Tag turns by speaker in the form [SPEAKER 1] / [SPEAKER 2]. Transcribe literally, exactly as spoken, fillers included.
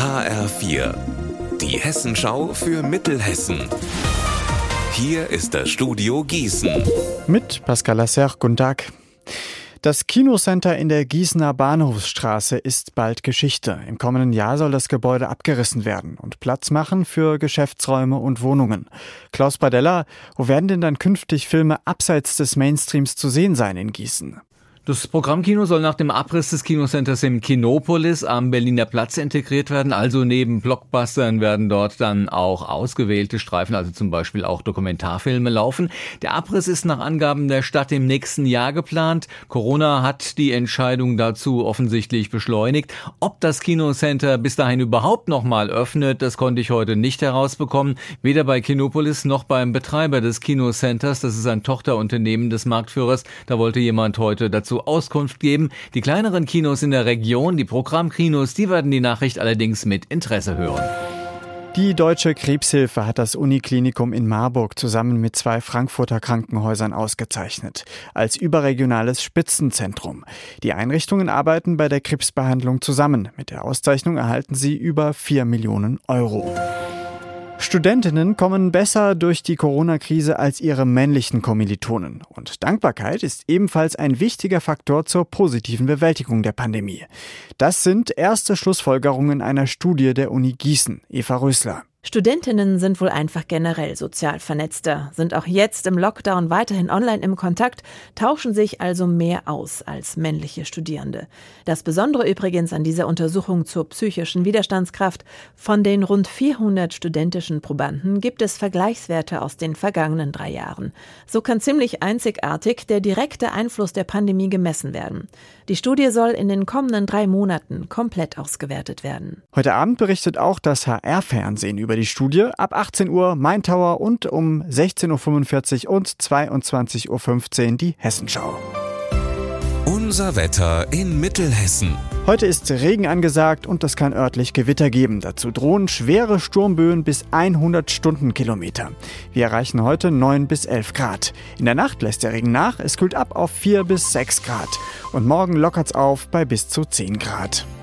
[SPEAKER 1] H R vier, die Hessenschau für Mittelhessen. Hier ist das Studio Gießen.
[SPEAKER 2] Mit Pascal Lasser, guten Tag. Das Kinocenter in der Gießener Bahnhofsstraße ist bald Geschichte. Im kommenden Jahr soll das Gebäude abgerissen werden und Platz machen für Geschäftsräume und Wohnungen. Klaus Badella, wo werden denn dann künftig Filme abseits des Mainstreams zu sehen sein in Gießen?
[SPEAKER 3] Das Programmkino soll nach dem Abriss des Kinocenters im Kinopolis am Berliner Platz integriert werden. Also neben Blockbustern werden dort dann auch ausgewählte Streifen, also zum Beispiel auch Dokumentarfilme laufen. Der Abriss ist nach Angaben der Stadt im nächsten Jahr geplant. Corona hat die Entscheidung dazu offensichtlich beschleunigt. Ob das Kinocenter bis dahin überhaupt noch mal öffnet, das konnte ich heute nicht herausbekommen. Weder bei Kinopolis noch beim Betreiber des Kinocenters. Das ist ein Tochterunternehmen des Marktführers. Da wollte jemand heute dazu Auskunft geben. Die kleineren Kinos in der Region, die Programmkinos, die werden die Nachricht allerdings mit Interesse hören.
[SPEAKER 2] Die Deutsche Krebshilfe hat das Uniklinikum in Marburg zusammen mit zwei Frankfurter Krankenhäusern ausgezeichnet. Als überregionales Spitzenzentrum. Die Einrichtungen arbeiten bei der Krebsbehandlung zusammen. Mit der Auszeichnung erhalten sie über vier Millionen Euro. Studentinnen kommen besser durch die Corona-Krise als ihre männlichen Kommilitonen. Und Dankbarkeit ist ebenfalls ein wichtiger Faktor zur positiven Bewältigung der Pandemie. Das sind erste Schlussfolgerungen einer Studie der Uni Gießen. Eva Rösler.
[SPEAKER 4] Studentinnen sind wohl einfach generell sozial vernetzter, sind auch jetzt im Lockdown weiterhin online im Kontakt, tauschen sich also mehr aus als männliche Studierende. Das Besondere übrigens an dieser Untersuchung zur psychischen Widerstandskraft: Von den rund vierhundert studentischen Probanden gibt es Vergleichswerte aus den vergangenen drei Jahren. So kann ziemlich einzigartig der direkte Einfluss der Pandemie gemessen werden. Die Studie soll in den kommenden drei Monaten komplett ausgewertet werden.
[SPEAKER 2] Heute Abend berichtet auch das H R-Fernsehen über die Studie. Ab achtzehn Uhr Main Tower und um sechzehn Uhr fünfundvierzig und zweiundzwanzig Uhr fünfzehn die Hessenschau.
[SPEAKER 1] Unser Wetter in Mittelhessen.
[SPEAKER 2] Heute ist Regen angesagt und es kann örtlich Gewitter geben. Dazu drohen schwere Sturmböen bis hundert Stundenkilometer. Wir erreichen heute neun bis elf Grad. In der Nacht lässt der Regen nach, es kühlt ab auf vier bis sechs Grad. Und morgen lockert's auf bei bis zu zehn Grad.